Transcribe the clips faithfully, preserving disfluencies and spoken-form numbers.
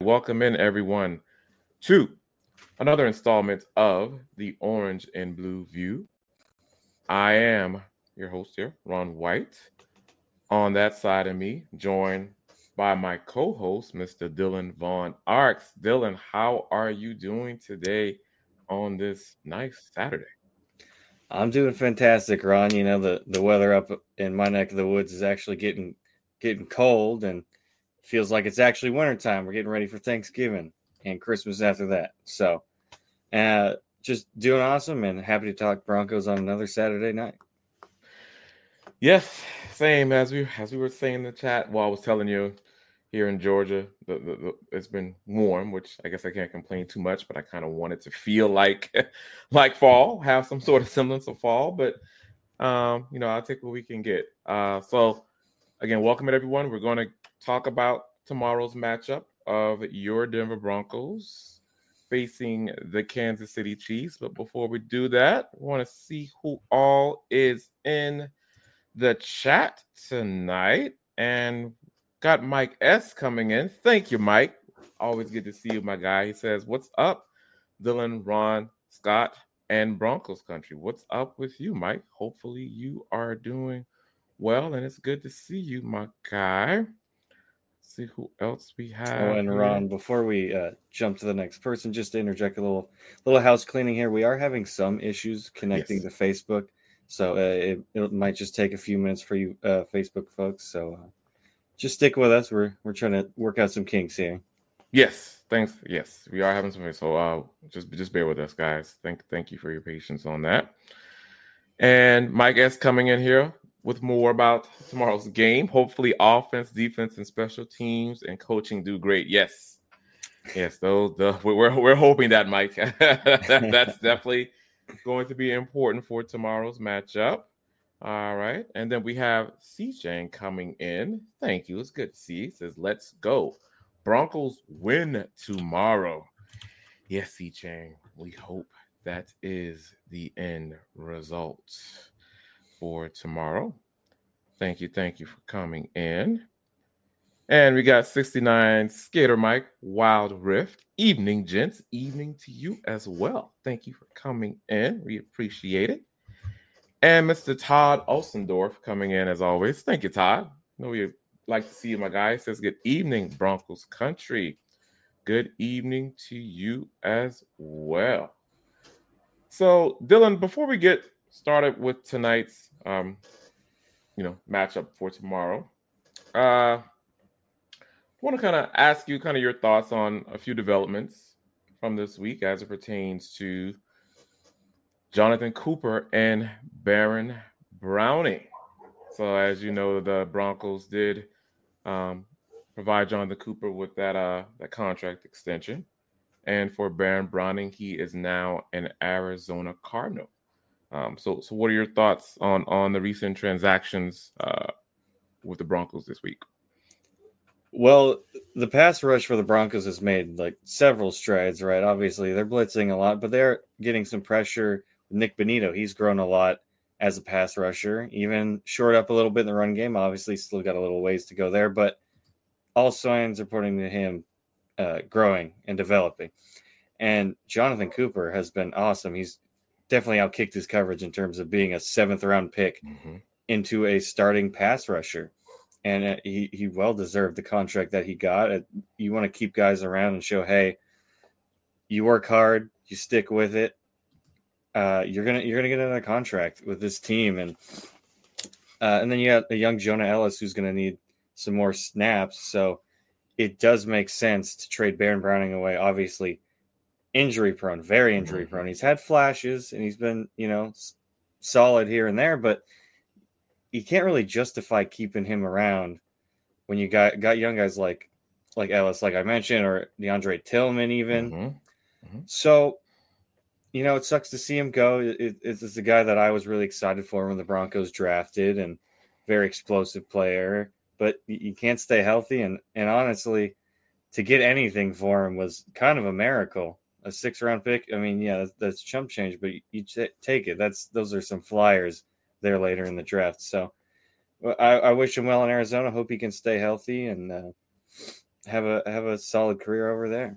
Welcome in, everyone, to another installment of the Orange and Blue View. I am your host here, Ron White. On that side of me, joined by my co-host, Mister Dylan Vaughn Arks. Dylan, how are you doing today on this nice Saturday? I'm doing fantastic, Ron. You know, the, the weather up in my neck of the woods is actually getting getting cold and feels like it's actually wintertime. We're getting ready for Thanksgiving and Christmas after that. So uh, just doing awesome and happy to talk Broncos on another Saturday night. Yes, same as we as we were saying in the chat while I was telling you here in Georgia, the, the, the, it's been warm, which I guess I can't complain too much, but I kind of want it to feel like like fall, have some sort of semblance of fall, but um, you know, I'll take what we can get. Uh, so again, welcome everyone. We're going to talk about tomorrow's matchup of your Denver Broncos facing the Kansas City Chiefs. But before we do that, we want to see who all is in the chat tonight. And got Mike S coming in. Thank you, Mike. Always good to see you, my guy. He says, "What's up, Dylan, Ron, Scott, and Broncos country? What's up with you, Mike? Hopefully you are doing well, and it's good to see you, my guy." Let's see who else we have. Oh, and here. Ron, before we uh, jump to the next person, just to interject a little little house cleaning here. We are having some issues connecting Yes. to Facebook, so uh, it, it might just take a few minutes for you uh, Facebook folks. So uh, just stick with us. We're we're trying to work out some kinks here. Yes, thanks. Yes, we are having some. So uh, just just bear with us, guys. Thank thank you for your patience on that. And Mike S coming in here with more about tomorrow's game. Hopefully, offense, defense, and special teams and coaching do great. Yes, yes, those the we're we're hoping that, Mike. That's definitely going to be important for tomorrow's matchup. All right, and then we have C Chang coming in. Thank you. It's good to see you. It says, "Let's go. Broncos win tomorrow." Yes, C Chang. We hope that is the end result for tomorrow. Thank you. Thank you for coming in. And we got sixty-nine Skater Mike, Wild Rift. Evening, gents. Evening to you as well. Thank you for coming in. We appreciate it. And Mister Todd Olsendorf coming in as always. Thank you, Todd. I know we'd like to see you, my guy. He says, "Good evening, Broncos country." Good evening to you as well. So, Dylan, before we get started with tonight's, um, you know, matchup for tomorrow, uh, I want to kind of ask you kind of your thoughts on a few developments from this week as it pertains to Jonathan Cooper and Baron Browning. So, as you know, the Broncos did um, provide Jonathan Cooper with that uh, that contract extension. And for Baron Browning, he is now an Arizona Cardinal. Um, so, so what are your thoughts on on the recent transactions uh, with the Broncos this week? Well, the pass rush for the Broncos has made like several strides, right? Obviously, they're blitzing a lot, but they're getting some pressure. Nick Benito, he's grown a lot as a pass rusher, even shored up a little bit in the run game. Obviously, still got a little ways to go there, but all signs are pointing to him uh, growing and developing. And Jonathan Cooper has been awesome. He's definitely outkicked his coverage in terms of being a seventh round pick mm-hmm. into a starting pass rusher. And uh, he, he well deserved the contract that he got. Uh, you want to keep guys around and show, hey, you work hard, you stick with it. Uh, you're gonna you're gonna get another contract with this team, and uh, and then you have a young Jonah Ellis who's gonna need some more snaps. So it does make sense to trade Baron Browning away. Obviously, injury prone, very injury prone. He's had flashes and he's been, you know, solid here and there, but you can't really justify keeping him around when you got got young guys like like Ellis, like I mentioned, or DeAndre Tillman even. Mm-hmm. Mm-hmm. So, you know, it sucks to see him go. It, it's, it's a guy that I was really excited for when the Broncos drafted, and very explosive player, but you can't stay healthy. And, and honestly, to get anything for him was kind of a miracle. A six round pick. I mean, yeah, that's, that's chump change, but you, you t- take it. That's, those are some flyers there later in the draft. So I, I wish him well in Arizona. Hope he can stay healthy. And, uh, have a have a solid career over there.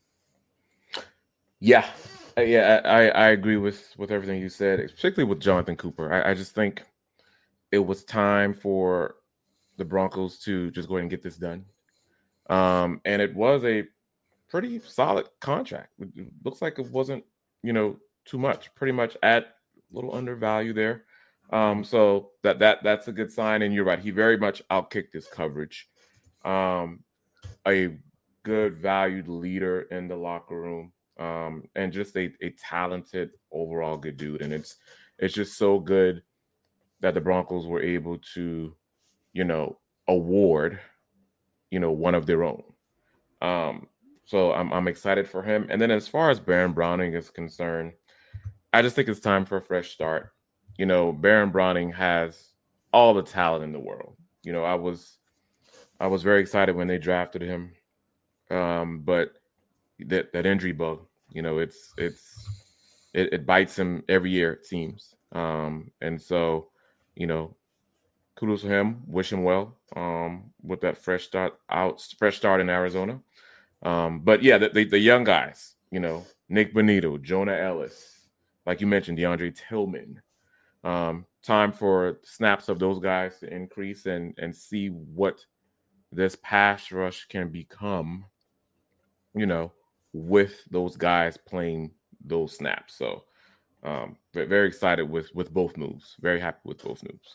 Yeah, yeah, I, I agree with, with everything you said, particularly with Jonathan Cooper. I, I just think it was time for the Broncos to just go ahead and get this done. Um, and it was a pretty solid contract. It looks like it wasn't, you know, too much, pretty much at a little undervalue there. Um, so that that that's a good sign. And you're right, he very much outkicked his coverage. Um, a good valued leader in the locker room. Um, and just a, a talented overall good dude. And it's it's just so good that the Broncos were able to, you know, award, you know, one of their own. Um, so I'm I'm excited for him. And then as far as Baron Browning is concerned, I just think it's time for a fresh start. You know, Baron Browning has all the talent in the world. You know, I was I was very excited when they drafted him. Um, but that that injury bug, you know, it's it's it, it bites him every year, it seems. Um, and so, you know, kudos to him. Wish him well um, with that fresh start out, fresh start in Arizona. Um, but yeah, the, the the young guys, you know, Nick Bonitto, Jonah Ellis, like you mentioned, DeAndre Tillman. Um, time for snaps of those guys to increase and and see what this pass rush can become, you know, with those guys playing those snaps. So um, very excited with, with both moves. Very happy with both moves.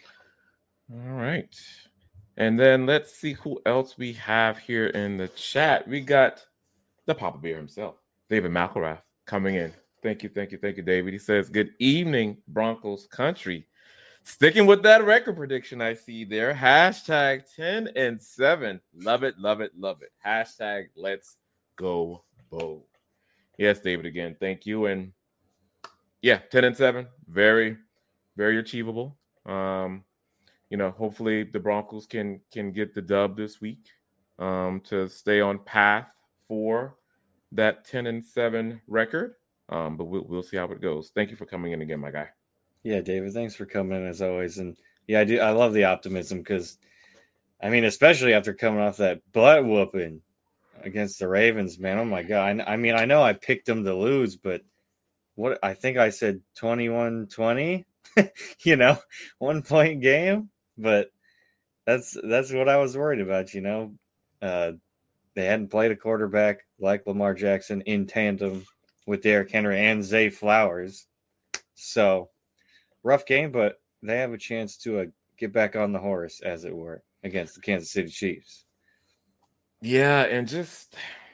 All right. And then let's see who else we have here in the chat. We got the Papa Bear himself, David McElrath, coming in. Thank you, thank you, thank you, David. He says, good evening, Broncos country. Sticking with that record prediction I see there. Hashtag ten and seven. Love it, love it, love it. Hashtag let's go Bo. Yes, David, again, thank you. And yeah, ten and seven. Very, very achievable. Um, you know, hopefully the Broncos can can get the dub this week um, to stay on path for that ten and seven record. Um, but we'll, we'll see how it goes. Thank you for coming in again, my guy. Yeah, David, thanks for coming in as always. And yeah, I do. I love the optimism because, I mean, especially after coming off that butt whooping against the Ravens, man. Oh my God. I, I mean, I know I picked them to lose, but what I think I said twenty-one twenty, you know, one point game. But that's that's what I was worried about, you know. Uh, they hadn't played a quarterback like Lamar Jackson in tandem with Derrick Henry and Zay Flowers. So rough game, but they have a chance to uh, get back on the horse, as it were, against the Kansas City Chiefs. Yeah, and just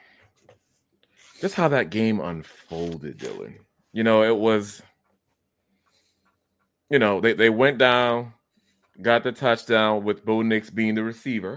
just how that game unfolded, Dylan. You know, it was, you know, they, they went down, got the touchdown with Bo Nix being the receiver.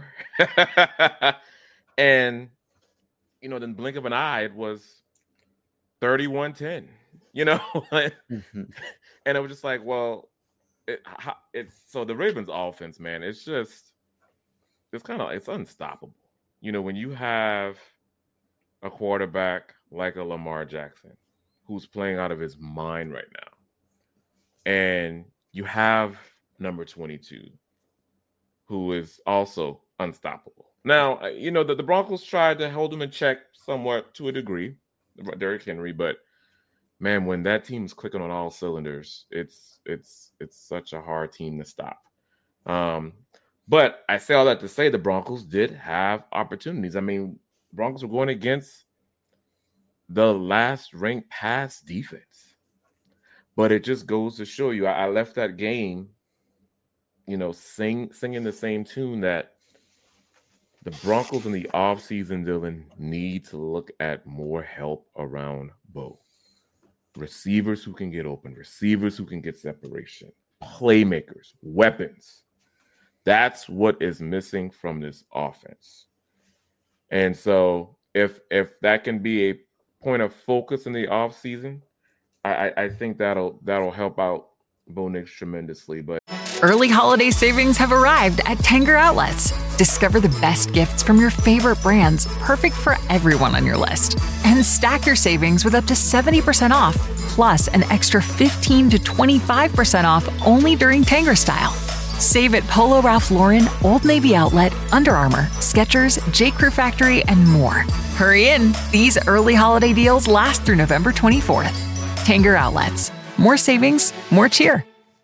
And, you know, then blink of an eye, it was thirty-one ten, you know? Mm-hmm. And it was just like, well, it, it's so the Ravens offense, man, it's just, it's kind of, it's unstoppable. You know, when you have a quarterback like a Lamar Jackson who's playing out of his mind right now, and you have number twenty-two who is also unstoppable. Now, you know, the, the Broncos tried to hold him in check somewhat to a degree, Derrick Henry, but man, when that team's clicking on all cylinders, it's it's it's such a hard team to stop. Um, but I say all that to say the Broncos did have opportunities. I mean, Broncos were going against the last ranked pass defense. But it just goes to show you, I, I left that game, you know, sing singing the same tune that the Broncos in the offseason, Dylan, need to look at more help around Bo. Receivers who can get open, receivers who can get separation, playmakers, weapons. That's what is missing from this offense. And so if if that can be a point of focus in the offseason, I, I think that'll that'll help out Bo Nix tremendously. But early holiday savings have arrived at Tanger Outlets. Discover the best gifts from your favorite brands, perfect for everyone on your list. And stack your savings with up to seventy percent off, plus an extra fifteen to twenty-five percent off only during Tanger Style. Save at Polo Ralph Lauren, Old Navy Outlet, Under Armour, Skechers, J. Crew Factory, and more. Hurry in. These early holiday deals last through November twenty-fourth. Tanger Outlets. More savings, more cheer.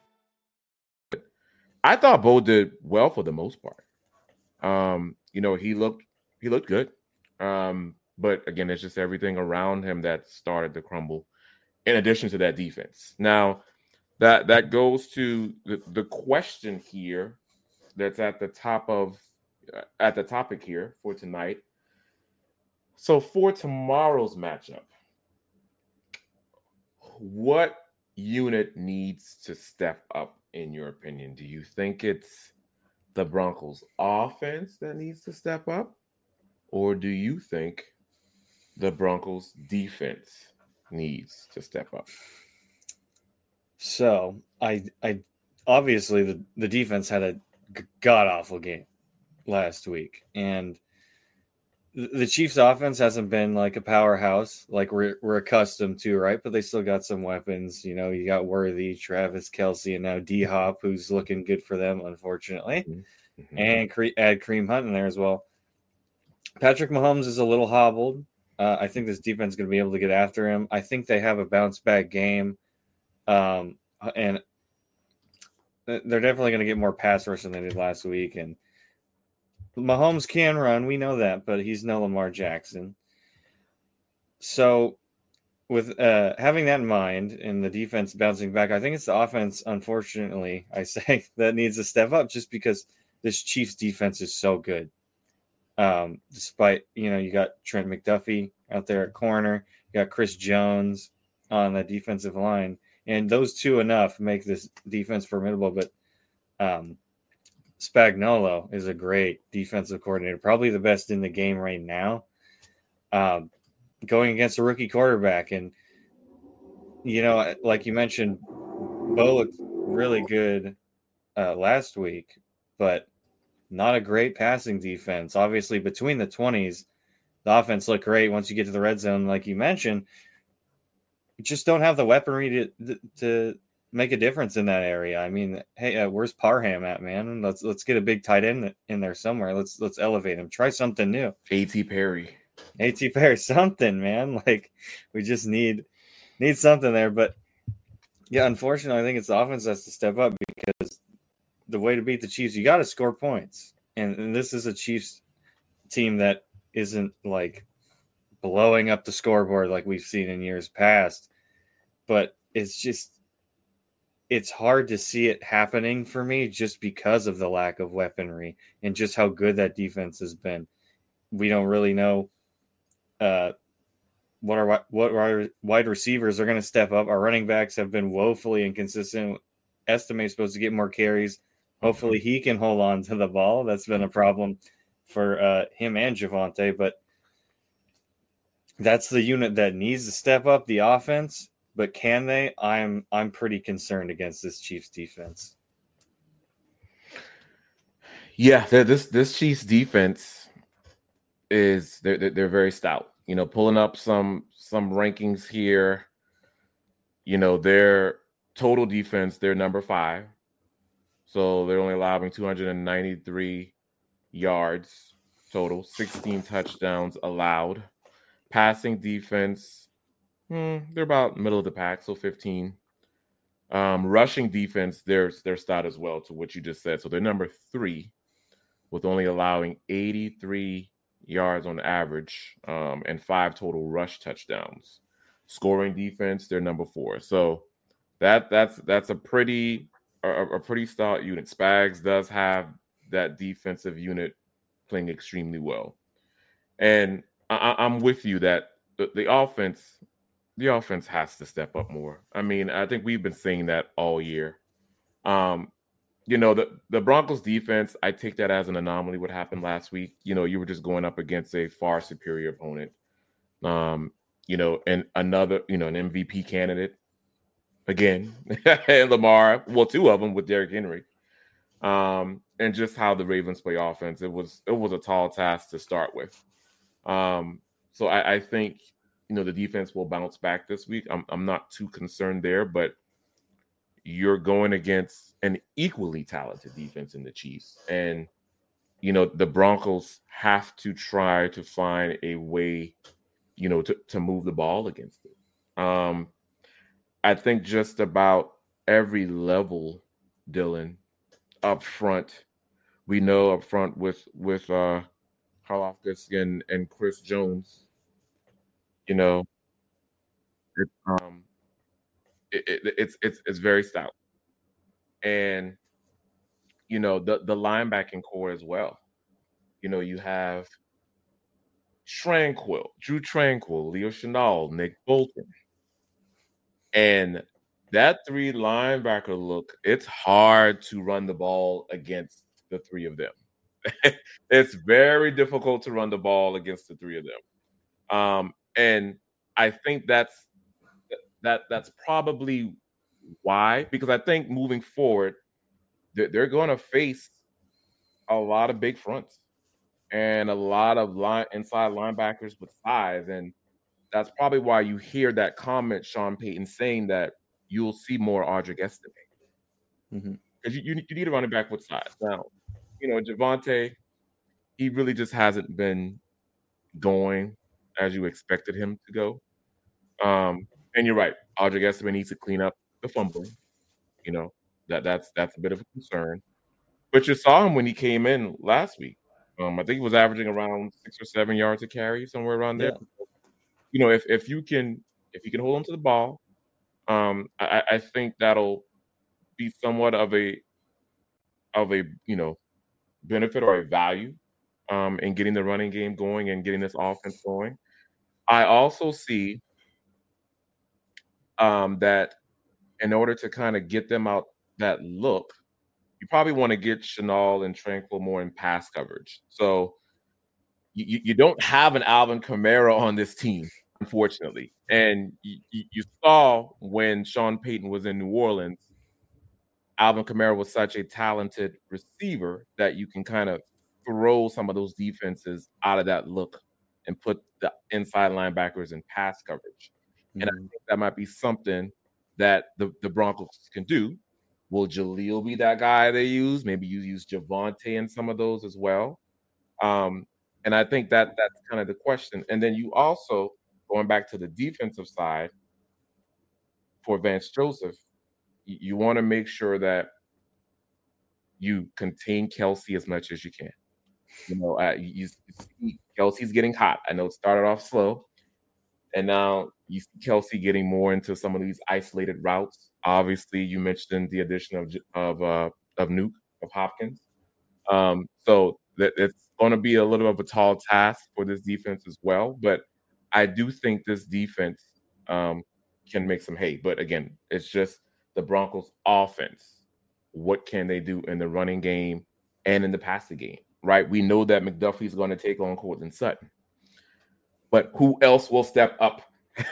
I thought Bo did well for the most part. Um, you know, he looked he looked good. Um, but again, it's just everything around him that started to crumble, in addition to that defense. Now, that that goes to the, the question here that's at the top of uh, at the topic here for tonight. So for tomorrow's matchup, what unit needs to step up in your opinion? Do you think it's the Broncos offense that needs to step up? Or do you think the Broncos defense needs to step up? So I, I obviously the, the defense had a g- god awful game last week, and the, the Chiefs' offense hasn't been like a powerhouse like we're we're accustomed to, right? But they still got some weapons. You know, you got Worthy, Travis Kelce, and now D Hop, who's looking good for them, unfortunately, mm-hmm. and cre- add Kareem Hunt in there as well. Patrick Mahomes is a little hobbled. Uh, I think this defense is going to be able to get after him. I think they have a bounce back game. Um, and they're definitely going to get more pass rush than they did last week. And Mahomes can run, we know that, but he's no Lamar Jackson. So with uh, having that in mind and the defense bouncing back, I think it's the offense, unfortunately, I say, that needs to step up just because this Chiefs defense is so good. Um, despite, you know, you got Trent McDuffie out there at corner, you got Chris Jones on the defensive line. And those two enough make this defense formidable. But um, Spagnuolo is a great defensive coordinator, probably the best in the game right now. Um, going against a rookie quarterback. And, you know, like you mentioned, Bo looked really good uh, last week, but not a great passing defense. Obviously, between the twenties, the offense looked great. Once you get to the red zone, like you mentioned, just don't have the weaponry to to make a difference in that area. I mean, hey, uh, where's Parham at, man? Let's let's get a big tight end in there somewhere. Let's let's elevate him. Try something new. A T Perry, A T Perry, something, man. Like we just need need something there. But yeah, unfortunately, I think it's the offense that's to step up because the way to beat the Chiefs, you got to score points, and, and this is a Chiefs team that isn't like blowing up the scoreboard like we've seen in years past, but it's just it's hard to see it happening for me just because of the lack of weaponry and just how good that defense has been. We don't really know uh, what our what our wide receivers are going to step up. Our running backs have been woefully inconsistent. Estimate's supposed to get more carries. Hopefully he can hold on to the ball. That's been a problem for uh, him and Javonte, but that's the unit that needs to step up the offense. But can they? I'm I'm pretty concerned against this Chiefs defense. Yeah, this this Chiefs defense is they're they're very stout. You know, pulling up some some rankings here. You know, their total defense, they're number five. So they're only allowing two hundred ninety-three yards total, sixteen touchdowns allowed. Passing defense, hmm, they're about middle of the pack, so fifteen. Um, rushing defense, they're, they're stout as well to what you just said. So they're number three with only allowing eighty-three yards on average um, and five total rush touchdowns. Scoring defense, they're number four. So that that's that's a pretty a, a pretty stout unit. Spags does have that defensive unit playing extremely well, and I, I'm with you that the, the offense, the offense has to step up more. I mean, I think we've been saying that all year. Um, you know, the, the Broncos defense, I take that as an anomaly. What happened last week? You know, you were just going up against a far superior opponent. Um, you know, and another, you know, an M V P candidate again, and Lamar. Well, two of them with Derrick Henry. Um, and just how the Ravens play offense, it was it was a tall task to start with. Um, so I, I think, you know, the defense will bounce back this week. I'm I'm not too concerned there, but you're going against an equally talented defense in the Chiefs. And, you know, the Broncos have to try to find a way, you know, to, to move the ball against it. Um, I think just about every level, Dylan, up front, we know up front with with uh, Karlaftis and, and Chris Jones, you know, it, um, it, it, it's it's it's very stout, and you know the the linebacking core as well. You know, you have Tranquill, Drew Tranquill, Leo Chenal, Nick Bolton. And that three linebacker look, it's hard to run the ball against the three of them. It's very difficult to run the ball against the three of them. Um, and I think that's that that's probably why, because I think moving forward, they're, they're going to face a lot of big fronts and a lot of line inside linebackers with size. And that's probably why you hear that comment, Sean Payton, saying that you'll see more Audric Estime. Because mm-hmm. you, you, you need a running back with size. Now, you know, Javonte, he really just hasn't been going as you expected him to go. Um, and you're right, Audric Estime needs to clean up the fumbling. You know, that that's that's a bit of a concern. But you saw him when he came in last week. Um, I think he was averaging around six or seven yards a carry, somewhere around there. Yeah. You know, if, if you can if you can hold on to the ball, um, I, I think that'll be somewhat of a of a you know benefit or a value um, in getting the running game going and getting this offense going. I also see um, that in order to kind of get them out that look, you probably want to get Chenal and Tranquill more in pass coverage. So you, you don't have an Alvin Kamara on this team, unfortunately. And you, you saw when Sean Payton was in New Orleans, Alvin Kamara was such a talented receiver that you can kind of throw some of those defenses out of that look and put the inside linebackers in pass coverage. Mm-hmm. And I think that might be something that the, the Broncos can do. Will Jaleel be that guy they use? Maybe you use Javonte in some of those as well. Um, and I think that that's kind of the question. And then you also, going back to the defensive side, for Vance Joseph, you, you want to make sure that you contain Kelce as much as you can. You know, uh, you, you see Kelce's getting hot. I know it started off slow, and now you see Kelce getting more into some of these isolated routes. Obviously, you mentioned the addition of of uh, of Nuke, of Hopkins. Um, so that it's going to be a little of a tall task for this defense as well. But I do think this defense um, can make some hay. But again, it's just the Broncos' offense. What can they do in the running game and in the passing game? Right? We know that McDuffie's going to take on Courtland Sutton. But who else will step up?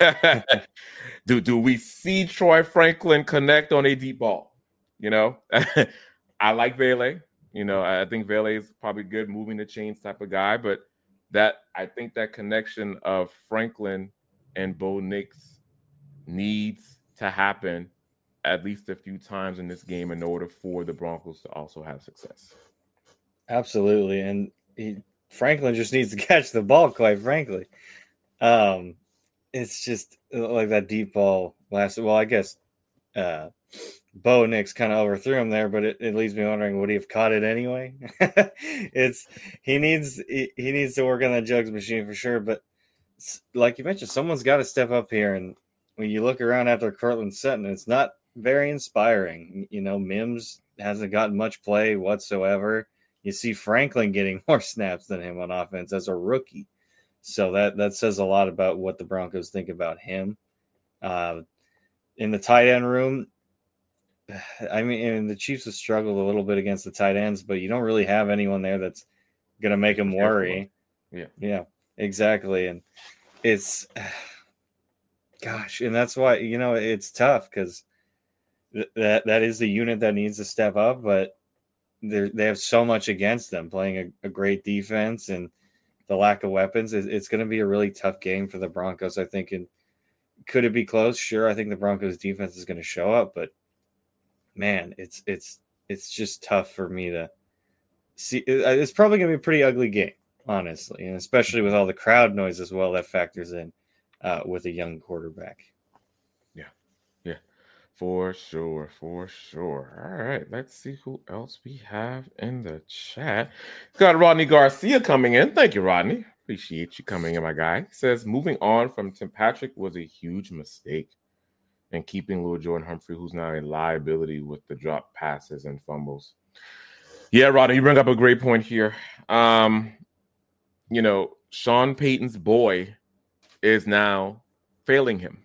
do do we see Troy Franklin connect on a deep ball? You know, I like Vele. You know, I think Vele is probably good moving the chains type of guy. But that I think that connection of Franklin and Bo Nix needs to happen at least a few times in this game in order for the Broncos to also have success. Absolutely, and he, Franklin just needs to catch the ball. Quite frankly. Um, It's just like that deep ball last. Well, I guess uh, Bo Nix kind of overthrew him there, but it, it leaves me wondering, would he have caught it anyway? it's he needs he, he needs to work on that jugs machine for sure. But like you mentioned, someone's got to step up here. And when you look around after Courtland Sutton, it's not very inspiring. You know, Mims hasn't gotten much play whatsoever. You see Franklin getting more snaps than him on offense as a rookie. So that, that says a lot about what the Broncos think about him. Uh, in the tight end room, I mean, and the Chiefs have struggled a little bit against the tight ends, but you don't really have anyone there that's going to make them worry. Yeah. Yeah, exactly. And it's, gosh, and that's why, you know, it's tough because th- that that is the unit that needs to step up, but they have so much against them, playing a, a great defense and the lack of weapons. It's going to be a really tough game for the Broncos, I think. And could it be close? Sure. I think the Broncos defense is going to show up, but man, it's it's it's just tough for me to see. It's probably going to be a pretty ugly game, honestly, and especially with all the crowd noise as well that factors in uh, with a young quarterback. Yeah, yeah, for sure, for sure. All right, let's see who else we have in the chat. Got Rodney Garcia coming in. Thank you, Rodney. Appreciate you coming in, my guy. He says, moving on from Tim Patrick was a huge mistake. And keeping Lil Jordan Humphrey, who's now a liability with the drop passes and fumbles. Yeah, Rodney, you bring up a great point here. Um, you know, Sean Payton's boy is now failing him.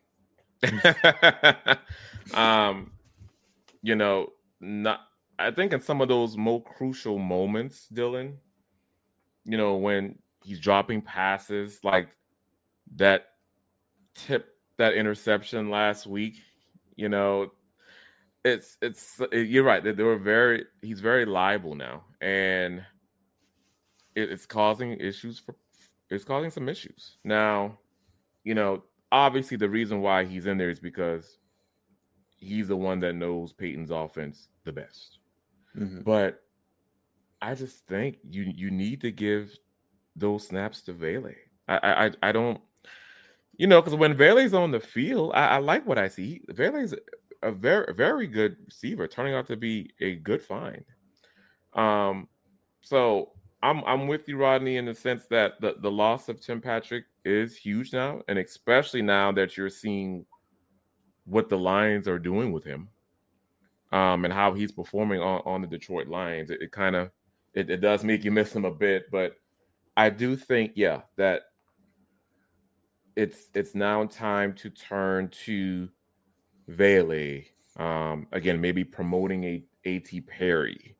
um, you know, not. I think in some of those more crucial moments, Dylan, you know, when he's dropping passes like that tip, that interception last week, you know, it's it's you're right. They were very he's very liable now, and it, it's causing issues for it's causing some issues now. You know, obviously the reason why he's in there is because he's the one that knows Peyton's offense the best. Mm-hmm. But I just think you you need to give those snaps to Vele. I I I don't. You know, because when Vele's on the field, I, I like what I see. Vele's a very, very good receiver, turning out to be a good find. Um, so I'm I'm with you, Rodney, in the sense that the, the loss of Tim Patrick is huge now, and especially now that you're seeing what the Lions are doing with him, um, and how he's performing on, on the Detroit Lions. It, it kind of it, it does make you miss him a bit, but I do think, yeah, that. It's it's now time to turn to Vele. Um, again, maybe promoting a A T Perry,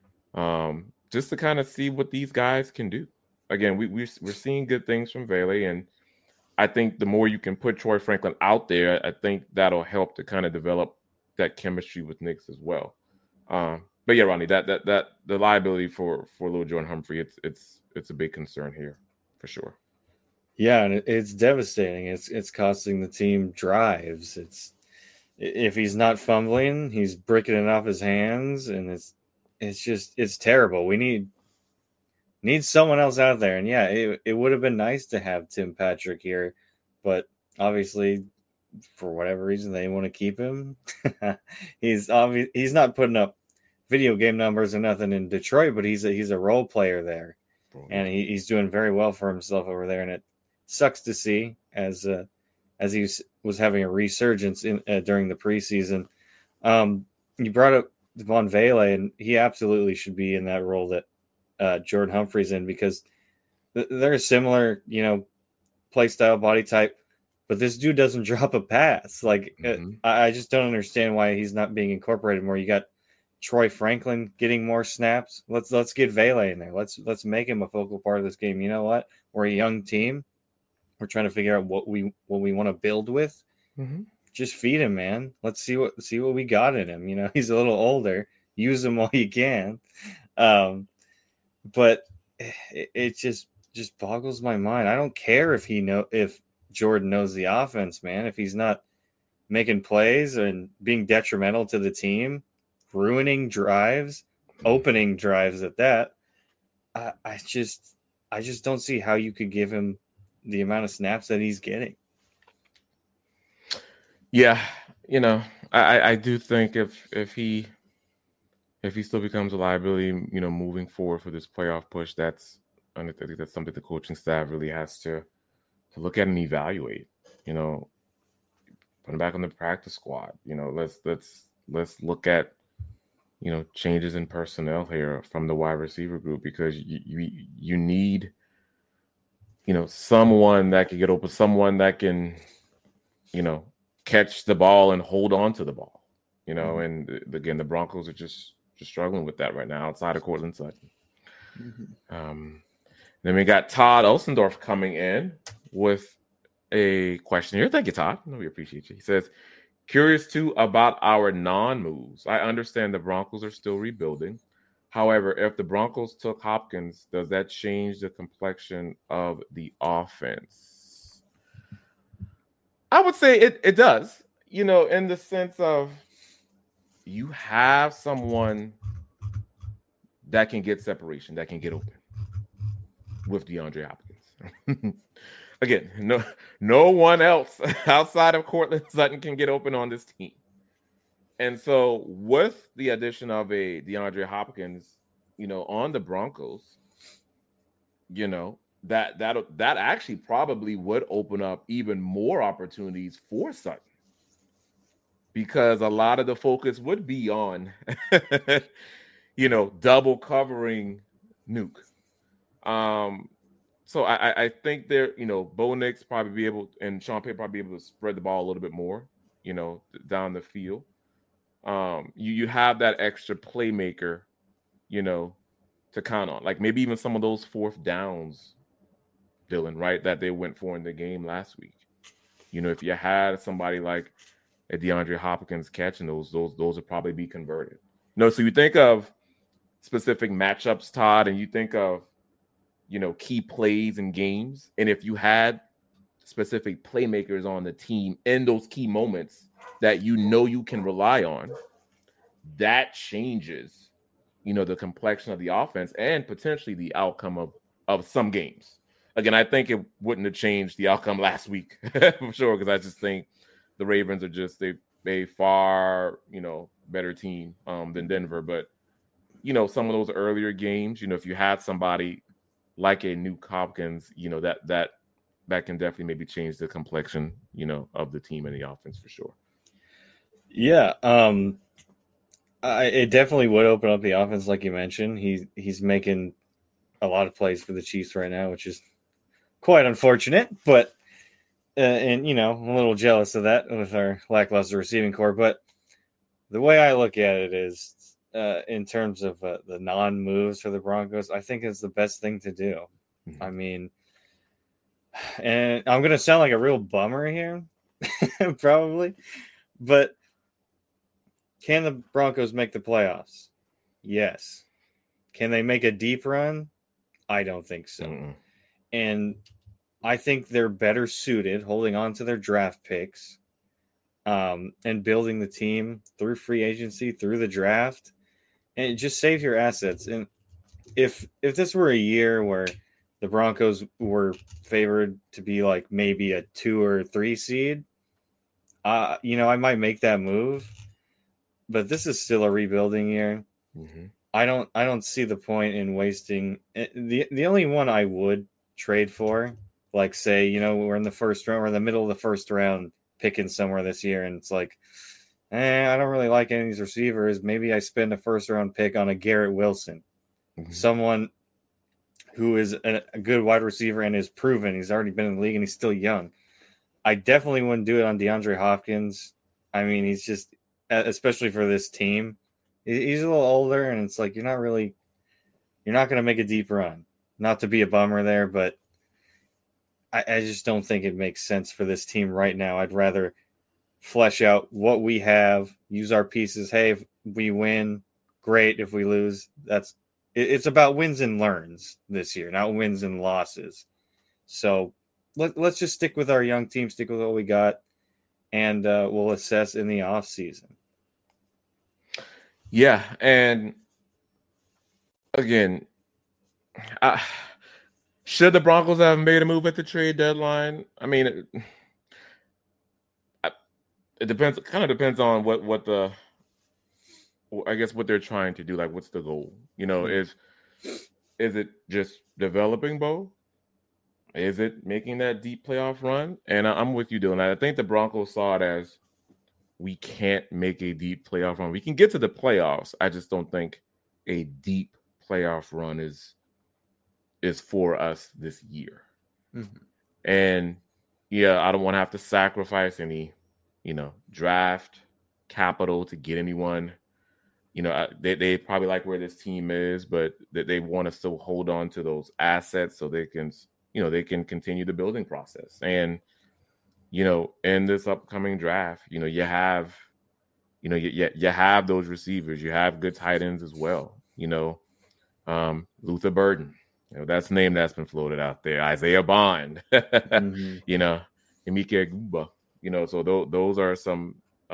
um, just to kind of see what these guys can do. Again, we we're, we're seeing good things from Vele, and I think the more you can put Troy Franklin out there, I think that'll help to kind of develop that chemistry with Nix as well. Um, but yeah, Ronnie, that that that the liability for for Lil Jordan Humphrey, it's it's it's a big concern here for sure. Yeah, and it's devastating. It's it's costing the team drives. It's if he's not fumbling, he's bricking it off his hands, and it's it's just it's terrible. We need need someone else out there. And yeah, it it would have been nice to have Tim Patrick here, but obviously for whatever reason they want to keep him. he's obvi- he's not putting up video game numbers or nothing in Detroit, but he's a he's a role player there, oh, and he, he's doing very well for himself over there, and it sucks to see as uh, as he was, was having a resurgence in uh, during the preseason. Um, you brought up Devon Vele, and he absolutely should be in that role that uh, Jordan Humphrey's in, because th- they're a similar, you know, play style, body type, but this dude doesn't drop a pass. Like mm-hmm. uh, I just don't understand why he's not being incorporated more. You got Troy Franklin getting more snaps. Let's let's get Vele in there. Let's let's make him a focal part of this game. You know what? We're a young team. We're trying to figure out what we what we want to build with. Mm-hmm. Just feed him, man. Let's see what see what we got in him. You know, he's a little older. Use him while you can. Um, but it, it just just boggles my mind. I don't care if he know if Jordan knows the offense, man. If he's not making plays and being detrimental to the team, ruining drives, opening drives at that, I, I just I just don't see how you could give him the amount of snaps that he's getting. Yeah, you know, I, I do think if if he if he still becomes a liability, you know, moving forward for this playoff push, that's I think that's something the coaching staff really has to to look at and evaluate. You know, put him back on the practice squad. You know, let's let's let's look at you know changes in personnel here from the wide receiver group, because you you, you need. You know, someone that can get open, someone that can, you know, catch the ball and hold on to the ball. You know, mm-hmm. and again, the Broncos are just just struggling with that right now outside of Cortland Sutton. Mm-hmm. Um, then we got Todd Osendorf coming in with a question here. Thank you, Todd. No, we appreciate you. He says, curious too about our non-moves. I understand the Broncos are still rebuilding. However, if the Broncos took Hopkins, does that change the complexion of the offense? I would say it, it does, you know, in the sense of you have someone that can get separation, that can get open with DeAndre Hopkins. Again, no, no one else outside of Courtland Sutton can get open on this team. And so with the addition of a DeAndre Hopkins, you know, on the Broncos, you know, that that that actually probably would open up even more opportunities for Sutton, because a lot of the focus would be on, you know, double covering Nuke. Um, so I, I think they're, you know, Bo Nix probably be able, and Sean Payton probably be able to spread the ball a little bit more, you know, down the field. Um, you you have that extra playmaker, you know, to count on, like maybe even some of those fourth downs, Dylan, right, that they went for in the game last week. You know, if you had somebody like a DeAndre Hopkins catching those, those those would probably be converted. No, so you think of specific matchups, Todd, and you think of, you know, key plays in games. And if you had specific playmakers on the team in those key moments that you know you can rely on, that changes, you know, the complexion of the offense and potentially the outcome of, of some games. Again, I think it wouldn't have changed the outcome last week for sure, because I just think the Ravens are just a, a far, you know, better team um, than Denver. But, you know, some of those earlier games, you know, if you had somebody like a Nuke Hopkins, you know, that that that can definitely maybe change the complexion, you know, of the team and the offense for sure. Yeah, um, I, it definitely would open up the offense, like you mentioned. He's he's making a lot of plays for the Chiefs right now, which is quite unfortunate. But uh, and you know, I'm a little jealous of that with our lackluster receiving core. But the way I look at it is, uh, in terms of uh, the non-moves for the Broncos, I think it's the best thing to do. Mm-hmm. I mean, and I'm going to sound like a real bummer here, probably, but can the Broncos make the playoffs? Yes. Can they make a deep run? I don't think so. Mm-hmm. And I think they're better suited holding on to their draft picks um, and building the team through free agency, through the draft, and just save your assets. And if if this were a year where the Broncos were favored to be like maybe a two or three seed, uh, you know, I might make that move. But this is still a rebuilding year. Mm-hmm. I don't I don't see the point in wasting the the only one I would trade for, like say, you know, we're in the first round, we're in the middle of the first round picking somewhere this year, and it's like, eh, I don't really like any of these receivers. Maybe I spend a first round pick on a Garrett Wilson, mm-hmm. someone who is a, a good wide receiver and is proven. He's already been in the league and he's still young. I definitely wouldn't do it on DeAndre Hopkins. I mean, he's just, especially for this team, he's a little older, and it's like you're not really, you're not going to make a deep run. Not to be a bummer there, but I, I just don't think it makes sense for this team right now. I'd rather flesh out what we have, use our pieces. Hey, if we win, great. If we lose, that's it, it's about wins and learns this year, not wins and losses. So let, let's just stick with our young team, stick with what we got, and uh, we'll assess in the off season. Yeah, and again, uh, should the Broncos have made a move at the trade deadline? I mean, it, it depends. It kind of depends on what what the, I guess, what they're trying to do. Like, what's the goal? You know, is is it just developing Bo? Is it making that deep playoff run? And I'm with you, Dylan. I think the Broncos saw it as, we can't make a deep playoff run. We can get to the playoffs. I just don't think a deep playoff run is is for us this year. Mm-hmm. And yeah, I don't want to have to sacrifice any, you know, draft capital to get anyone. You know, they they probably like where this team is, but they, they want to still hold on to those assets so they can, you know, they can continue the building process. And you know, in this upcoming draft, you know, you have, you know, you, you have those receivers. You have good tight ends as well. You know, um, Luther Burden, you know, that's a name that's been floated out there. Isaiah Bond, mm-hmm. you know, Emeka Egbuka, you know, so th- those are some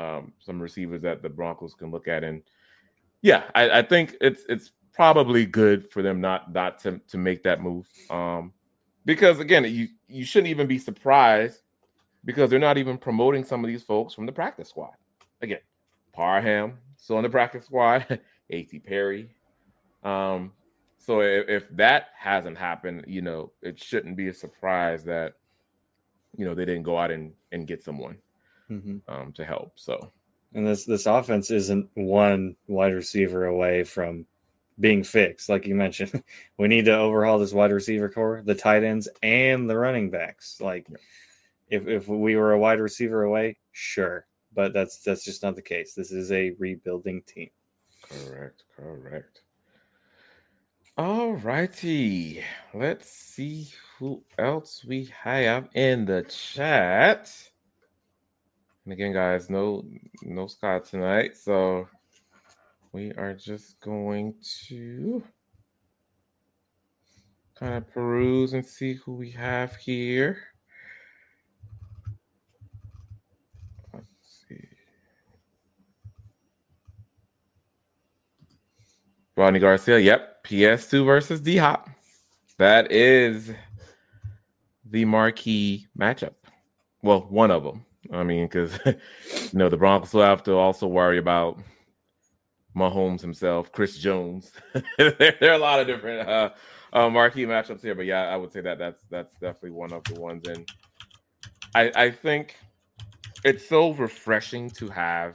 um, some receivers that the Broncos can look at. And yeah, I, I think it's it's probably good for them not not to, to make that move. Um, because again, you you shouldn't even be surprised because they're not even promoting some of these folks from the practice squad. Again, Parham still in the practice squad, A T Perry. Um, so if, if that hasn't happened, you know, it shouldn't be a surprise that, you know, they didn't go out and, and get someone mm-hmm. um, to help. So, and this this offense isn't one wide receiver away from being fixed, like you mentioned. We need to overhaul this wide receiver core, the tight ends, and the running backs. Like, yeah. if if we were a wide receiver away, sure, but that's that's just not the case. This is a rebuilding team. Correct, correct. All righty. Let's see who else we have in the chat. And again, guys, no no Scott tonight, so we are just going to kind of peruse and see who we have here. Let's see. Rodney Garcia, yep. P S two versus D-Hop. That is the marquee matchup. Well, one of them. I mean, because, you know, the Broncos will have to also worry about Mahomes himself, Chris Jones. there, there are a lot of different uh, uh, marquee matchups here, but yeah, I would say that that's that's definitely one of the ones. And I, I think it's so refreshing to have,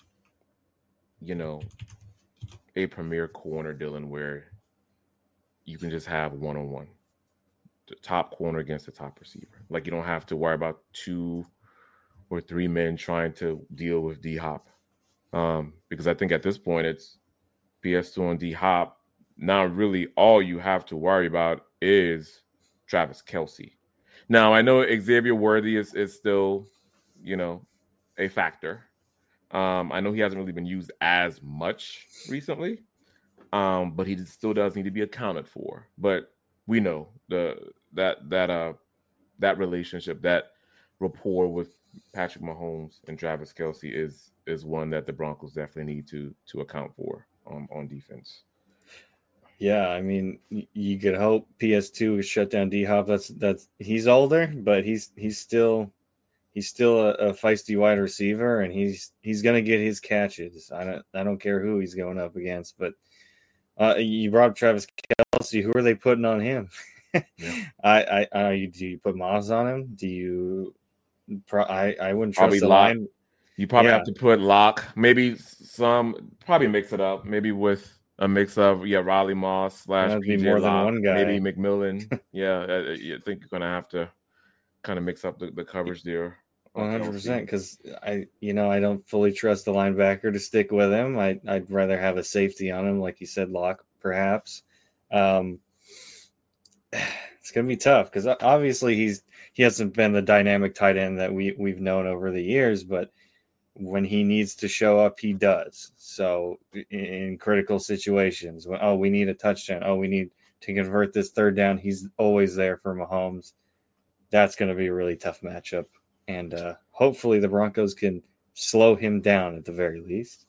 you know, a premier corner, Dylan, where you can just have one-on-one, the top corner against the top receiver. Like, you don't have to worry about two or three men trying to deal with D-Hop. Um, because I think at this point it's P S two and D-Hop. Now really all you have to worry about is Travis Kelce. Now I know Xavier Worthy is, is still, you know, a factor. Um, I know he hasn't really been used as much recently, um, but he still does need to be accounted for. But we know the that that uh that relationship, that rapport with Patrick Mahomes and Travis Kelce is is one that the Broncos definitely need to to account for um, on defense. Yeah, I mean, you could hope P S two is shut down D-Hop. That's that's he's older, but he's he's still he's still a, a feisty wide receiver, and he's he's gonna get his catches. I don't I don't care who he's going up against. But uh, you brought up Travis Kelce. Who are they putting on him? yeah. I I, I do you put Moss on him? Do you? Pro, I I wouldn't trust probably the Lock. line. You probably yeah. have to put Lock. Maybe some probably mix it up. Maybe with a mix of yeah Riley Moss slash P J more Lock, than one guy. Maybe McMillan. yeah, I, I think you're gonna have to kind of mix up the, the coverage there. One hundred percent. Because I, you know, I don't fully trust the linebacker to stick with him. I I'd rather have a safety on him, like you said, Lock perhaps. Um, it's gonna be tough because obviously he's he hasn't been the dynamic tight end that we we've known over the years, but when he needs to show up, he does. So in critical situations, when oh we need a touchdown, oh we need to convert this third down, he's always there for Mahomes. That's going to be a really tough matchup, and uh, hopefully the Broncos can slow him down at the very least.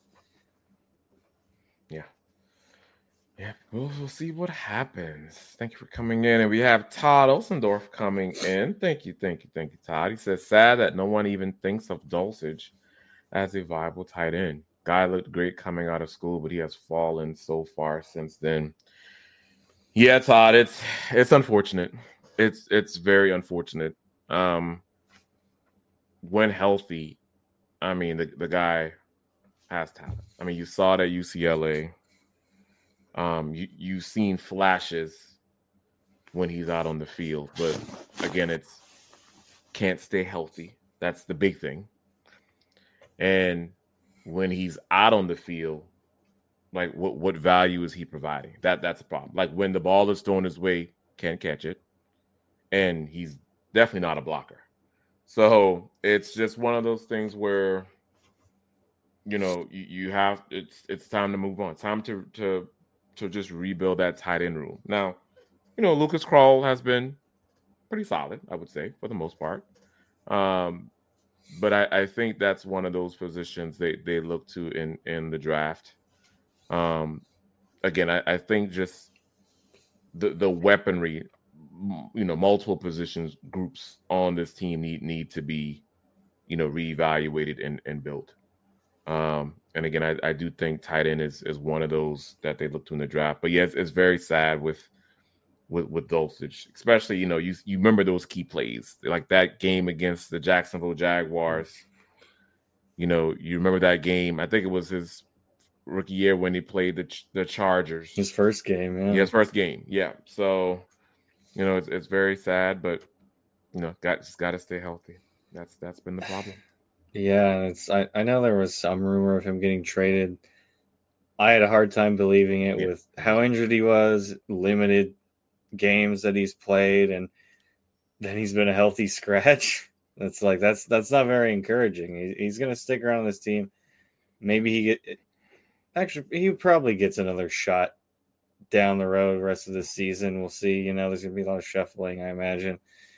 Yeah, yeah, we'll, we'll see what happens. Thank you for coming in, and we have Todd Osendorf coming in. Thank you, thank you, thank you, Todd. He says, sad that no one even thinks of Dulcich as a viable tight end. Guy looked great coming out of school, but he has fallen so far since then. Yeah, Todd, it's it's unfortunate. It's it's very unfortunate. Um, when healthy, I mean, the, the guy has talent. I mean, you saw it at U C L A. Um, you, you've seen flashes when he's out on the field, but again, it's can't stay healthy. That's the big thing. And when he's out on the field, like what, what value is he providing? That that's a problem. Like when the ball is thrown his way, can't catch it. And he's definitely not a blocker. So it's just one of those things where, you know, you, you have it's it's time to move on. Time to to to just rebuild that tight end room. Now, you know, Lucas Krull has been pretty solid, I would say, for the most part. Um, but I, I think that's one of those positions they, they look to in, in the draft. Um, again, I, I think just the the weaponry, you know, multiple positions groups on this team need need to be, you know, reevaluated and, and built. Um, and again, I, I do think tight end is is one of those that they look to in the draft. But yes, it's, it's very sad with with with Dulcich, especially, you know, you you remember those key plays like that game against the Jacksonville Jaguars. You know, you remember that game. I think it was his rookie year when he played the the Chargers. His first game, yeah. Yeah, his first game, yeah. So, you know, it's it's very sad, but you know, got just got to stay healthy. That's that's been the problem. Yeah, it's I, I know there was some rumor of him getting traded. I had a hard time believing it yeah. with how injured he was, limited games that he's played, and then he's been a healthy scratch. That's like that's that's not very encouraging. He, he's going to stick around on this team. Maybe he get actually he probably gets another shot down the road the rest of the season. We'll see. You know, there's going to be a lot of shuffling, I imagine.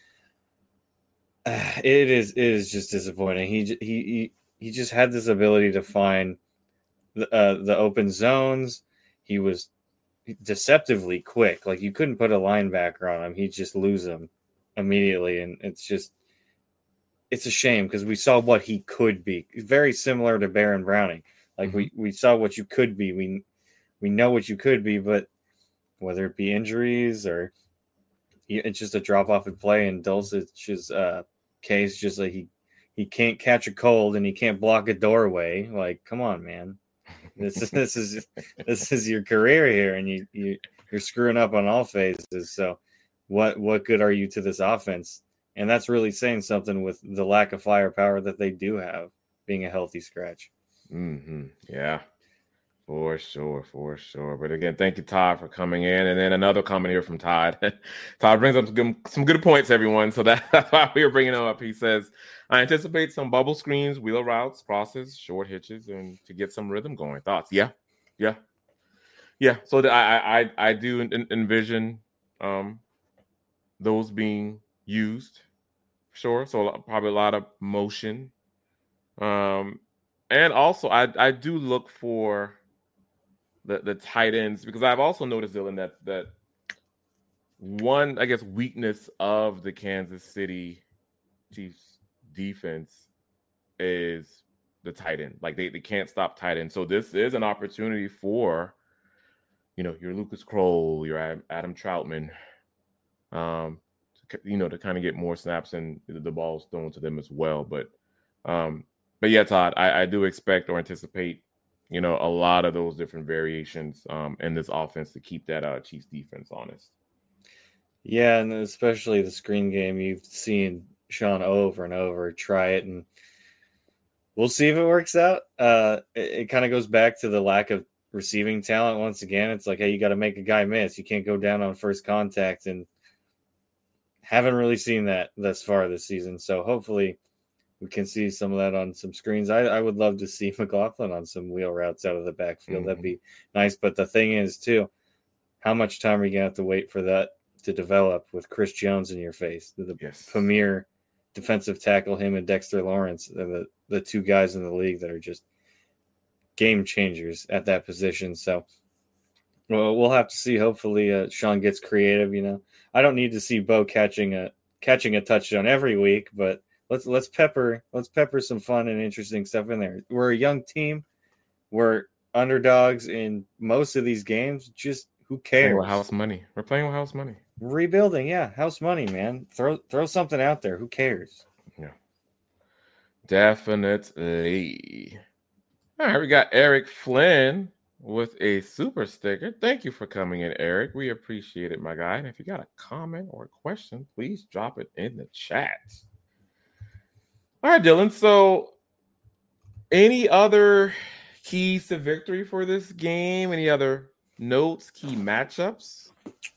Uh, it is it is just disappointing. He he he he just had this ability to find the uh, the open zones. He was deceptively quick. Like you couldn't put a linebacker on him. He'd just lose him immediately, and it's just it's a shame because we saw what he could be. Very similar to Baron Browning. Like mm-hmm. we we saw what you could be. We we know what you could be, but whether it be injuries or it's just a drop off in play, and Dulcich's uh, case, just like he he can't catch a cold and he can't block a doorway. Like, come on, man, this is this is this is your career here, and you you you're screwing up on all phases. So, what what good are you to this offense? And that's really saying something with the lack of firepower that they do have, being a healthy scratch. Mm-hmm. Yeah. For sure, for sure. But again, thank you, Todd, for coming in. And then another comment here from Todd. Todd brings up some good, some good points, everyone. So that, that's why we were bringing him up. He says, I anticipate some bubble screens, wheel routes, crosses, short hitches, and to get some rhythm going. Thoughts? Yeah, yeah, yeah. So the, I, I, I do envision um, those being used, sure. So probably a lot of motion. Um, and also, I, I do look for the the tight ends, because I've also noticed, Dylan, that that one, I guess, weakness of the Kansas City Chiefs defense is the tight end. Like they, they can't stop tight end. So this is an opportunity for, you know, your Lucas Kroll, your Adam Troutman, um, to, you know, to kind of get more snaps and the ball's thrown to them as well. But um, but yeah, Todd, I, I do expect or anticipate, you know, a lot of those different variations um, in this offense to keep that uh, Chiefs defense honest. Yeah, and especially the screen game, you've seen Sean over and over try it, and we'll see if it works out. Uh, it it kind of goes back to the lack of receiving talent once again. It's like, hey, you got to make a guy miss. You can't go down on first contact, and haven't really seen that thus far this season. So hopefully we can see some of that on some screens. I, I would love to see McLaughlin on some wheel routes out of the backfield. Mm-hmm. That'd be nice. But the thing is, too, how much time are you going to have to wait for that to develop with Chris Jones in your face? The, the yes. premier defensive tackle, him and Dexter Lawrence, are the, the two guys in the league that are just game changers at that position. So well, we'll have to see. Hopefully uh, Sean gets creative. You know, I don't need to see Bo catching a catching a touchdown every week, but Let's let's pepper let's pepper some fun and interesting stuff in there. We're a young team. We're underdogs in most of these games. Just who cares? With house money. We're playing with house money. Rebuilding, yeah, house money, man. Throw throw something out there. Who cares? Yeah, definitely. All right, we got Eric Flynn with a super sticker. Thank you for coming in, Eric. We appreciate it, my guy. And if you got a comment or a question, please drop it in the chat. All right, Dylan. So, any other keys to victory for this game? Any other notes, key matchups?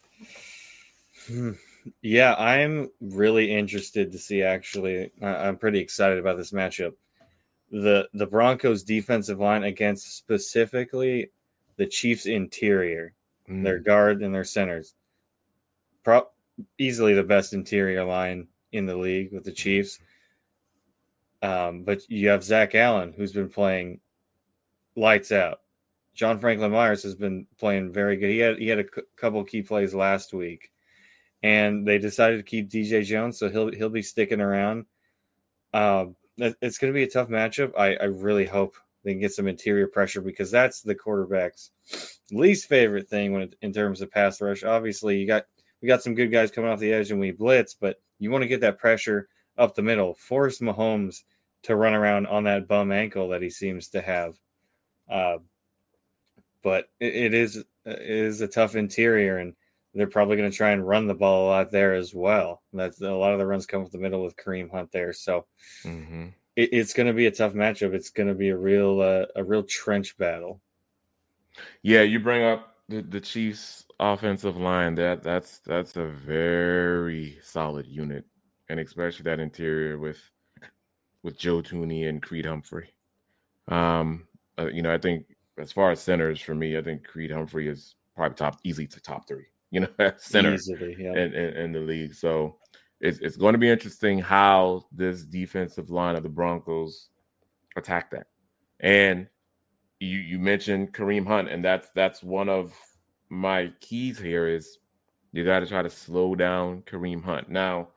Yeah, I'm really interested to see, actually. I'm pretty excited about this matchup. The the Broncos defensive line against specifically the Chiefs interior, mm. their guard and their centers. Pro- easily the best interior line in the league with the Chiefs. Um, but you have Zach Allen, who's been playing lights out. John Franklin Myers has been playing very good. He had he had a c- couple key plays last week, and they decided to keep D J Jones, so he'll he'll be sticking around. Um, it's going to be a tough matchup. I, I really hope they can get some interior pressure because that's the quarterback's least favorite thing when it, in terms of pass rush. Obviously, you got we got some good guys coming off the edge and we blitz, but you want to get that pressure up the middle, force Mahomes to run around on that bum ankle that he seems to have. Uh, but it, it is it is a tough interior, and they're probably going to try and run the ball a lot there as well. That's a lot of the runs come up the middle with Kareem Hunt there, so mm-hmm. it, it's going to be a tough matchup. It's going to be a real uh, a real trench battle. Yeah, you bring up the, the Chiefs' offensive line. That that's that's a very solid unit, and especially that interior with with Joe Thuney and Creed Humphrey. Um, uh, you know, I think as far as centers for me, I think Creed Humphrey is probably top, easily to top three. You know, center Easily, yeah. in, in, in the league. So it's it's going to be interesting how this defensive line of the Broncos attack that. And you you mentioned Kareem Hunt, and that's that's one of my keys here is you got to try to slow down Kareem Hunt. Now,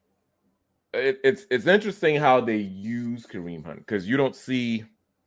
it, it's it's interesting how they use Kareem Hunt because you don't see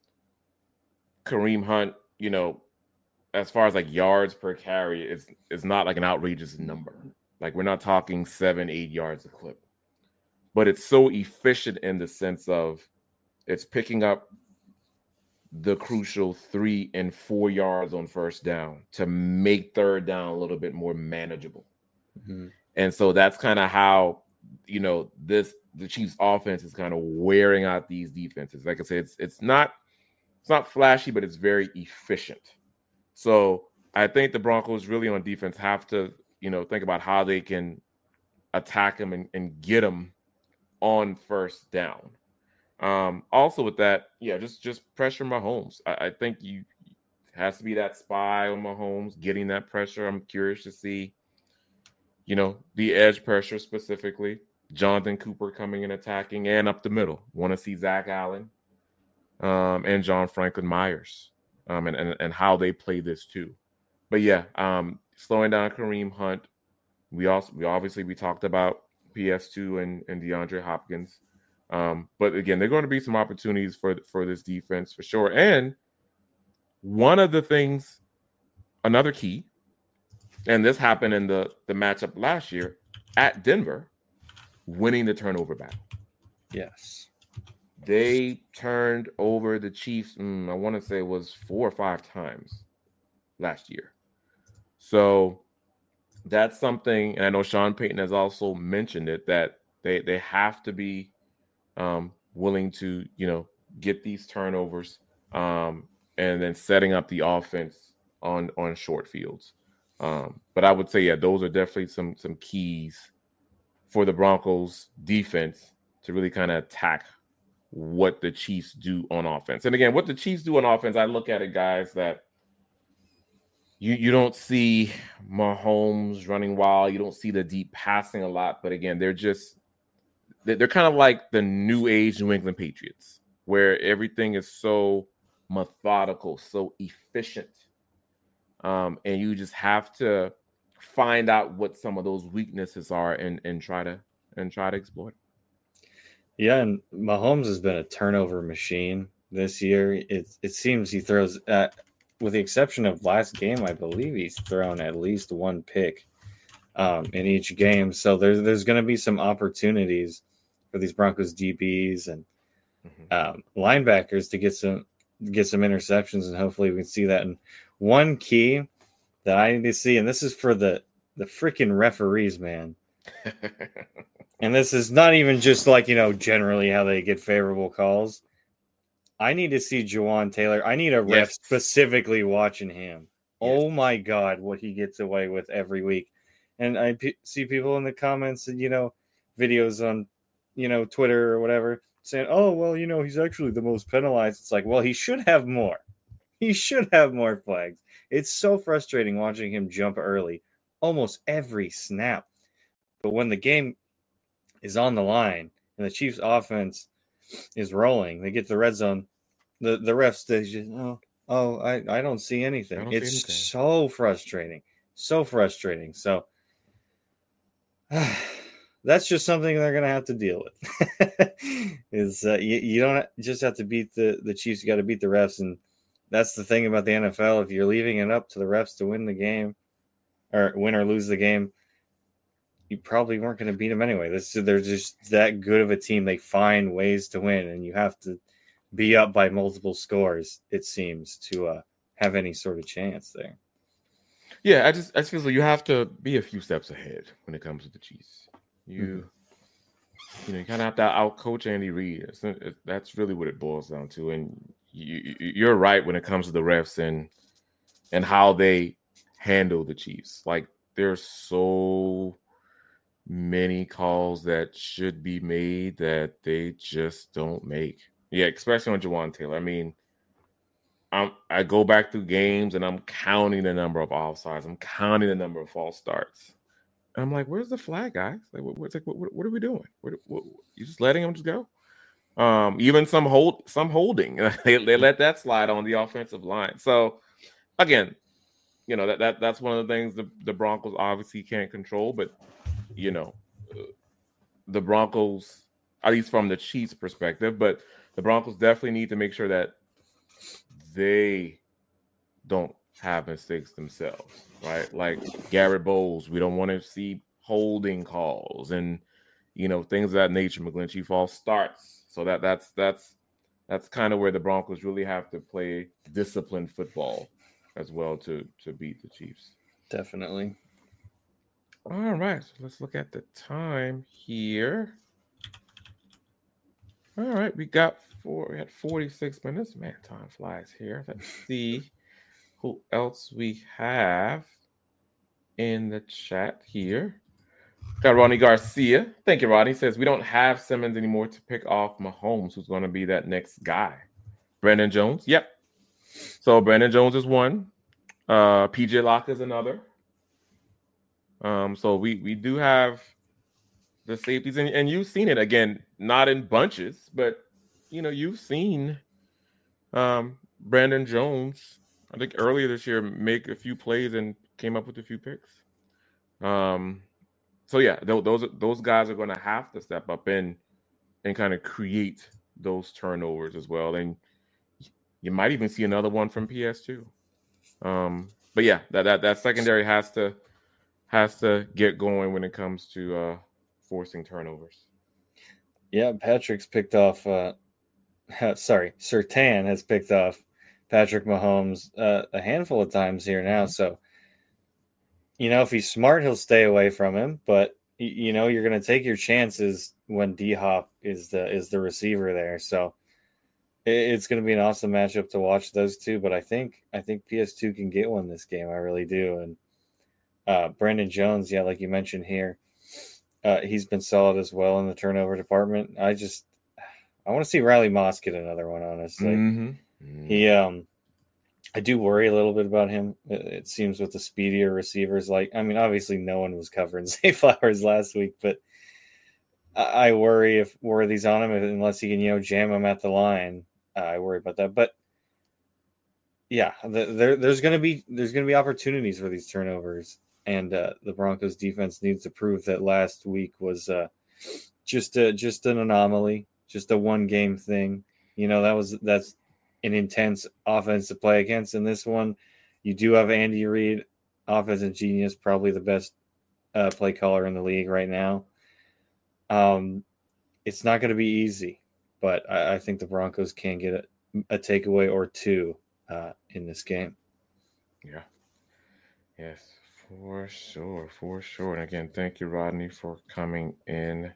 Kareem Hunt, you know, as far as like yards per carry, it's it's not like an outrageous number. Like we're not talking seven, eight yards a clip, but it's so efficient in the sense of it's picking up the crucial three and four yards on first down to make third down a little bit more manageable. Mm-hmm. And so that's kind of how, you know, this the Chiefs offense is kind of wearing out these defenses. Like I said, it's it's not it's not flashy, but it's very efficient. So I think the Broncos really on defense have to, you know, think about how they can attack them and, and get them on first down. Um, also with that, yeah, just just pressure Mahomes. I, I think you it has to be that spy on Mahomes, getting that pressure. I'm curious to see, you know, the edge pressure specifically. Jonathan Cooper coming and attacking and up the middle. Want to see Zach Allen um, and John Franklin Myers um, and, and, and how they play this too. But yeah, um, slowing down Kareem Hunt. We also we obviously we talked about P S two and, and DeAndre Hopkins. Um, but again, there are going to be some opportunities for for this defense for sure. And one of the things, another key, and this happened in the, the matchup last year at Denver, winning the turnover battle. Yes. They turned over the Chiefs, mm, I want to say it was four or five times last year. So that's something, and I know Sean Payton has also mentioned it, that they, they have to be um, willing to, you know, get these turnovers um, and then setting up the offense on, on short fields. Um, but I would say, yeah, those are definitely some some keys for the Broncos defense to really kind of attack what the Chiefs do on offense. And again, what the Chiefs do on offense, I look at it, guys, that you you don't see Mahomes running wild. You don't see the deep passing a lot. But again, they're just they're kind of like the new age New England Patriots, where everything is so methodical, so efficient. Um, and you just have to find out what some of those weaknesses are and, and try to and try to exploit. Yeah, and Mahomes has been a turnover machine this year. It it seems he throws, uh, with the exception of last game, I believe he's thrown at least one pick um, in each game. So there's there's going to be some opportunities for these Broncos D Bs and mm-hmm. um, linebackers to get some get some interceptions, and hopefully we can see that. And one key that I need to see, and this is for the the freaking referees, man. And this is not even just like, you know, generally how they get favorable calls. I need to see Jawan Taylor. I need a ref yes. specifically watching him. Yes. Oh my God, what he gets away with every week. And I p- see people in the comments and, you know, videos on, you know, Twitter or whatever saying, oh, well, you know, he's actually the most penalized. It's like, well, he should have more. He should have more flags. It's so frustrating watching him jump early almost every snap. But when the game is on the line and the Chiefs offense is rolling. They get to the red zone. The the refs they just oh oh I, I don't see anything. don't It's see anything. so frustrating. So frustrating. So that's just something they're gonna have to deal with. is uh, you, you don't just have to beat the, the Chiefs, you got to beat the refs, and that's the thing about the N F L. If you're leaving it up to the refs to win the game or win or lose the game, you probably weren't going to beat them anyway. This they're just that good of a team. They find ways to win, and you have to be up by multiple scores, it seems, to uh, have any sort of chance there. Yeah, I just I just feel like you have to be a few steps ahead when it comes to the Chiefs. You mm-hmm. you know you kind of have to outcoach Andy Reid. It's, it, that's really what it boils down to. And you, you're right when it comes to the refs and and how they handle the Chiefs. Like there's so many calls that should be made that they just don't make. Yeah, especially on Jawaan Taylor. I mean, I'm, I go back through games and I'm counting the number of offsides. I'm counting the number of false starts. And I'm like, where's the flag, guys? Like, what, what's like, what, what are we doing? What, what, you just letting them just go? Um, even some hold, some holding. they, they let that slide on the offensive line. So, again, you know that that that's one of the things the, the Broncos obviously can't control. But you know, the Broncos, at least from the Chiefs' perspective, but the Broncos definitely need to make sure that they don't have mistakes themselves, right? Like Garrett Bowles, we don't want to see holding calls and, you know, things of that nature. McGlinchey false starts. So that that's that's that's kind of where the Broncos really have to play disciplined football as well to to beat the Chiefs. Definitely. All right, so let's look at the time here. All right, we got four. We had forty-six minutes. Man, time flies here. Let's see who else we have in the chat here. Got Ronnie Garcia. Thank you, Ronnie. Says we don't have Simmons anymore to pick off Mahomes, who's going to be that next guy. Brandon Jones. Yep. So Brandon Jones is one. Uh, P J Locke is another. Um, so we we do have the safeties, and, and you've seen it again, not in bunches, but you know you've seen um, Brandon Jones. I think earlier this year make a few plays and came up with a few picks. Um, so yeah, th- those those guys are going to have to step up and and kind of create those turnovers as well, and you might even see another one from P S two. Um, but yeah, that that that secondary has to. has to get going when it comes to uh, forcing turnovers. Yeah, Patrick's picked off. Uh, sorry, Surtain has picked off Patrick Mahomes uh, a handful of times here now. So, you know, if he's smart, he'll stay away from him. But you know, you're going to take your chances when D-Hop is the is the receiver there. So it's going to be an awesome matchup to watch those two. But I think I think P S two can get one this game. I really do. And Uh, Brandon Jones, yeah, like you mentioned here, uh, he's been solid as well in the turnover department. I just, I want to see Riley Moss get another one, honestly. Mm-hmm. Mm-hmm. He, um, I do worry a little bit about him. It, it seems with the speedier receivers, like, I mean, obviously no one was covering Zay Flowers last week, but I, I worry if Worthy's on him, unless he can, you know, jam him at the line. Uh, I worry about that, but yeah, the, there, there's going to be, there's going to be opportunities for these turnovers. And uh, the Broncos defense needs to prove that last week was uh, just a, just an anomaly, just a one game thing. You know, that was that's an intense offense to play against. In this one, you do have Andy Reid, offensive genius, probably the best uh, play caller in the league right now. Um, it's not going to be easy, but I, I think the Broncos can get a, a takeaway or two uh, in this game. Yeah. Yes. For sure, for sure. And again, thank you, Rodney, for coming in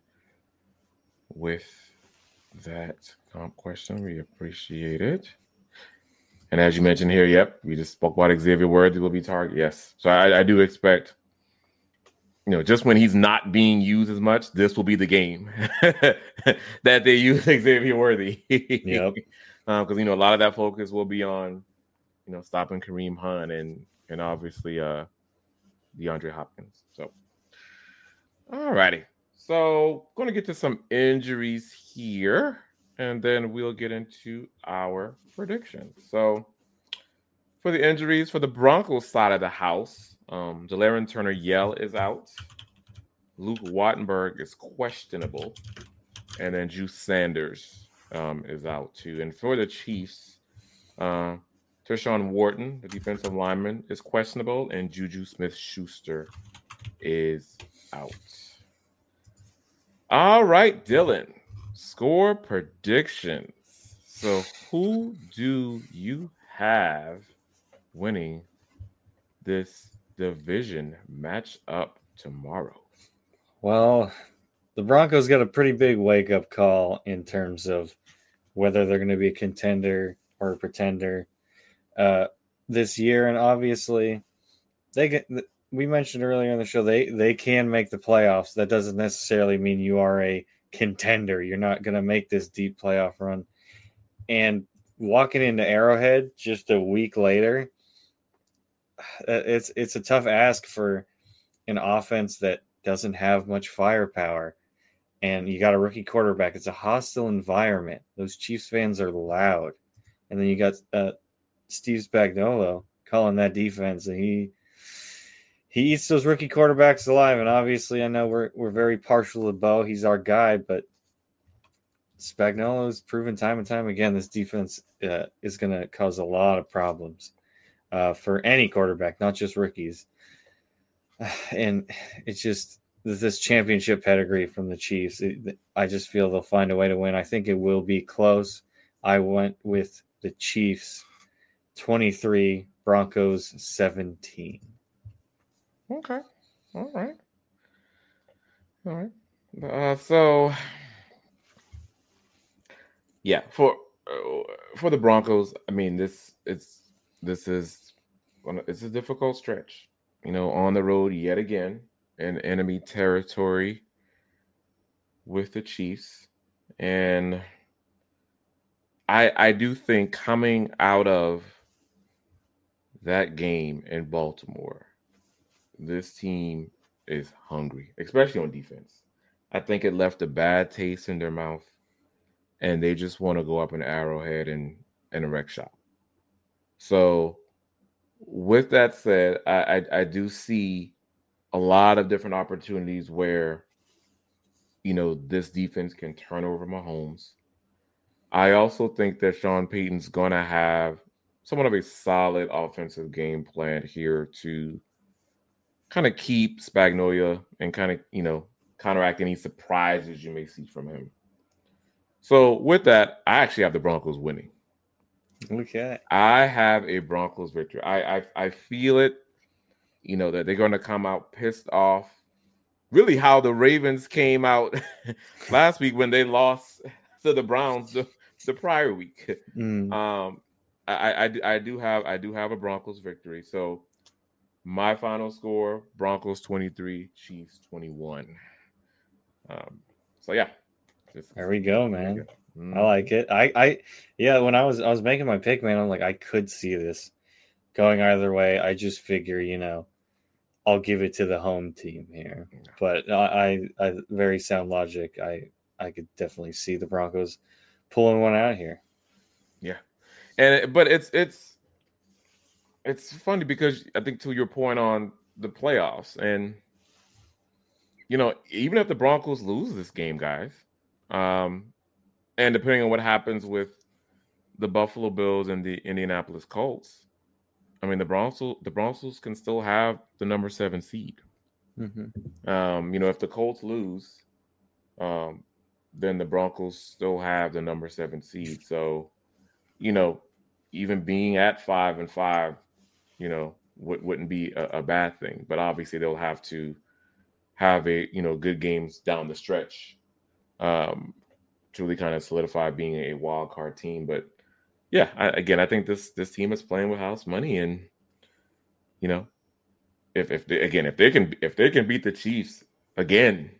with that comp question. We appreciate it. And as you mentioned here, yep, we just spoke about Xavier Worthy will be target. Yes. So I, I do expect, you know, just when he's not being used as much, this will be the game that they use Xavier Worthy. Yep. Because, um, you know, a lot of that focus will be on, you know, stopping Kareem Hunt and, and obviously, uh, DeAndre Hopkins. So, all righty. So, going to get to some injuries here. and then we'll get into our predictions. So, for the injuries for the Broncos side of the house, um, De'Aaron Turner-Yell is out. Luke Wattenberg is questionable, and then Juice Sanders um, is out too. And for the Chiefs, uh, Tershawn Wharton, the defensive lineman, is questionable, and Juju Smith-Schuster is out. All right, Dylan, score predictions. So, who do you have winning this division matchup tomorrow? Well, the Broncos got a pretty big wake-up call in terms of whether they're going to be a contender or a pretender uh, this year, and obviously, they get. We mentioned earlier in the show they they can make the playoffs. That doesn't necessarily mean you are a contender. You're not going to make this deep playoff run. And walking into Arrowhead just a week later, it's it's a tough ask for an offense that doesn't have much firepower. And you got a rookie quarterback. It's a hostile environment. Those Chiefs fans are loud. And then you got uh, Steve Spagnuolo calling that defense, and he he eats those rookie quarterbacks alive. And obviously, I know we're we're very partial to Bo. He's our guy, but Spagnuolo's proven time and time again this defense uh, is going to cause a lot of problems uh, for any quarterback, not just rookies. And it's just this championship pedigree from the Chiefs. It, I just feel they'll find a way to win. I think it will be close. I went with the Chiefs twenty-three, Broncos seventeen. Okay. All right. All right. Uh, so, yeah, for uh, for the Broncos, I mean, this it's this is it's a difficult stretch. You know, on the road yet again in enemy territory with the Chiefs, and I I do think coming out of that game in Baltimore, this team is hungry, especially on defense. I think it left a bad taste in their mouth, and they just want to go up an Arrowhead and, and a wreck shop. So, with that said, I, I I do see a lot of different opportunities where, you know, this defense can turn over Mahomes. I also think that Sean Payton's going to have somewhat of a solid offensive game plan here to kind of keep Spagnuolo and kind of, you know, counteract any surprises you may see from him. So with that, I actually have the Broncos winning. Okay. I have a Broncos victory. I I, I feel it, you know, that they're going to come out pissed off. Really how the Ravens came out last week when they lost to the Browns the, the prior week. Mm. Um, I, I, I do have I do have a Broncos victory. So my final score: Broncos twenty-three, Chiefs twenty-one. Um, so yeah, just, there we go, man. Mm. I like it. I, I, yeah. When I was I was making my pick, man, I'm like, I could see this going either way. I just figure, you know, I'll give it to the home team here. But I, I, I very sound logic. I, I could definitely see the Broncos pulling one out here. Yeah, and it, but it's it's it's funny because I think to your point on the playoffs, and you know, even if the Broncos lose this game, guys, um, and depending on what happens with the Buffalo Bills and the Indianapolis Colts, I mean, the Broncos the Broncos can still have the number seven seed. Mm-hmm. Um, you know, if the Colts lose, um, then the Broncos still have the number seven seed. So, you know, even being at five and five, you know, w- wouldn't be a, a bad thing. But obviously, they'll have to have a you know good games down the stretch um, to really kind of solidify being a wild card team. But yeah, I, again, I think this this team is playing with house money, and you know, if if they, again if they can if they can beat the Chiefs again.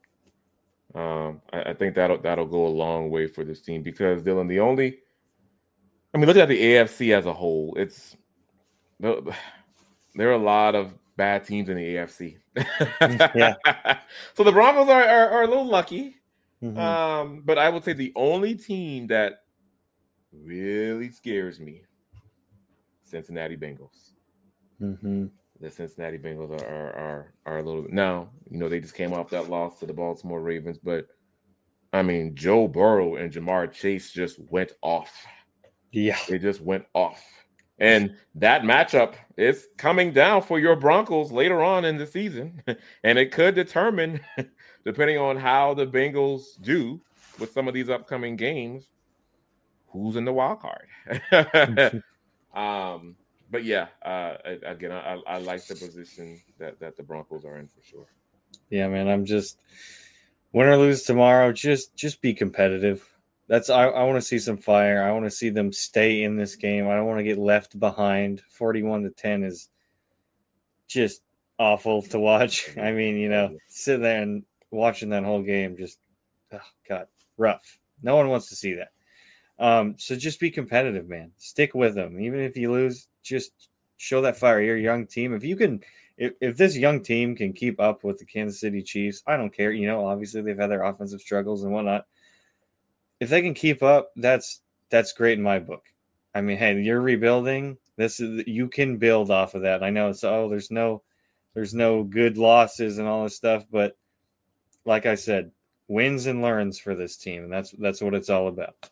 Um, I, I think that'll that'll go a long way for this team because Dylan, the only, I mean, looking at the A F C as a whole, it's there are a lot of bad teams in the A F C. Yeah. So the Broncos are, are are a little lucky Mm-hmm. Um, but I would say the only team that really scares me, Cincinnati Bengals. Mm-hmm. The Cincinnati Bengals are, are are are a little now. You know, they just came off that loss to the Baltimore Ravens, but I mean, Joe Burrow and Jamar Chase just went off. Yeah, they just went off, and that matchup is coming down for your Broncos later on in the season, and it could determine, depending on how the Bengals do with some of these upcoming games, who's in the wild card. um. But yeah, uh, again, I, I like the position that, that the Broncos are in for sure. Yeah, man, I'm just win or lose tomorrow. Just just be competitive. That's I, I want to see some fire. I want to see them stay in this game. I don't want to get left behind. forty-one to ten is just awful to watch. I mean, you know, sitting there and watching that whole game, just oh God, rough. No one wants to see that. Um, so just be competitive, man. Stick with them, even if you lose. Just show that fire. You're a young team. If you can, if, if this young team can keep up with the Kansas City Chiefs, I don't care. You know, obviously they've had their offensive struggles and whatnot. If they can keep up, that's that's great in my book. I mean, hey, you're rebuilding. This is you can build off of that. I know it's oh, there's no, there's no good losses and all this stuff, but like I said, wins and learns for this team, and that's that's what it's all about.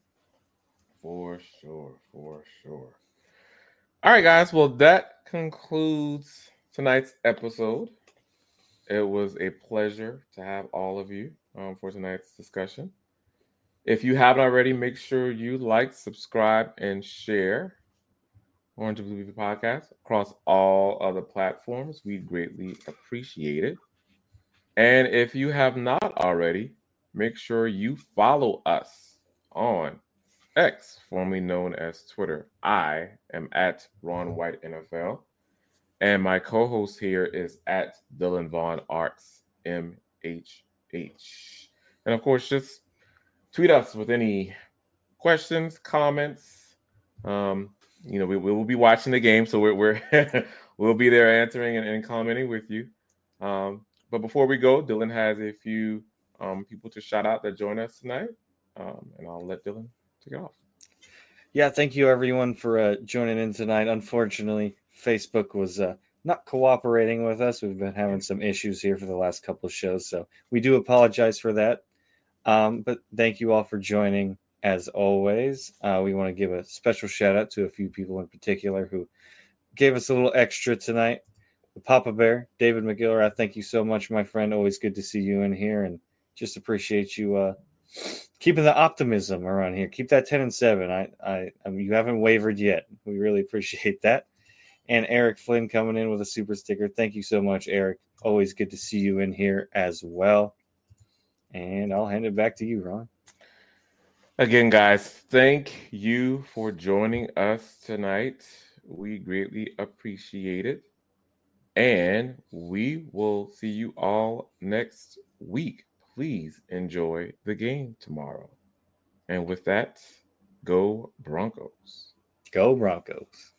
For sure, for sure. All right, guys. Well, that concludes tonight's episode. It was a pleasure to have all of you um, for tonight's discussion. If you haven't already, make sure you like, subscribe, and share Orange and Blue Podcast across all other platforms. We'd greatly appreciate it. And if you have not already, make sure you follow us on X, formerly known as Twitter. I am at Ron White N F L, and my co-host here is at Dylan Vaughn Arts M H H. And of course, just tweet us with any questions, comments. Um, you know, we, we will be watching the game, so we're, we're we'll be there answering and, and commenting with you. Um, but before we go, Dylan has a few um, people to shout out that join us tonight, um, and I'll let Dylan take it off. Yeah, thank you everyone for uh, joining in tonight. Unfortunately, Facebook was uh, not cooperating with us. We've been having some issues here for the last couple of shows, so we do apologize for that. Um, but thank you all for joining. As always, uh, we want to give a special shout out to a few people in particular who gave us a little extra tonight. The Papa Bear, David McGiller, I thank you so much, my friend. Always good to see you in here, and just appreciate you uh, keeping the optimism around here. Keep that ten and seven. I, I, I mean, you haven't wavered yet. We really appreciate that. And Eric Flynn coming in with a super sticker. Thank you so much, Eric. Always good to see you in here as well. And I'll hand it back to you, Ron. Again, guys, thank you for joining us tonight. We greatly appreciate it. And we will see you all next week. Please enjoy the game tomorrow. And with that, go Broncos. Go Broncos.